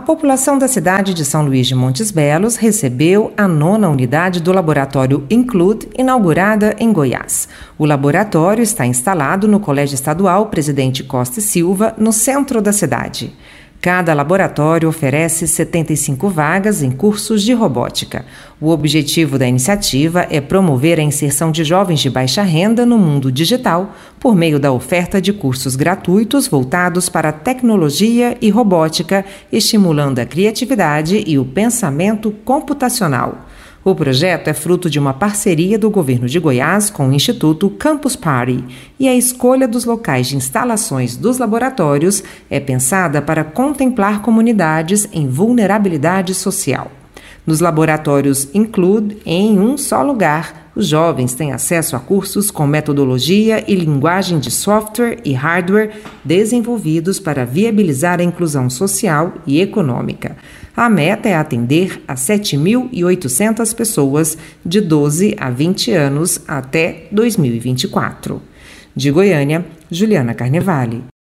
população da cidade de São Luís de Montes Belos recebeu a 9ª unidade do laboratório Include, inaugurada em Goiás. O laboratório está instalado no Colégio Estadual Presidente Costa e Silva, no centro da cidade. Cada laboratório oferece 75 vagas em cursos de robótica. O objetivo da iniciativa é promover a inserção de jovens de baixa renda no mundo digital por meio da oferta de cursos gratuitos voltados para a tecnologia e robótica, estimulando a criatividade e o pensamento computacional. O projeto é fruto de uma parceria do governo de Goiás com o Instituto Campus Party e a escolha dos locais de instalações dos laboratórios é pensada para contemplar comunidades em vulnerabilidade social. Nos laboratórios Include, em um só lugar, os jovens têm acesso a cursos com metodologia e linguagem de software e hardware desenvolvidos para viabilizar a inclusão social e econômica. A meta é atender a 7.800 pessoas de 12 a 20 anos até 2024. De Goiânia, Juliana Carnevale,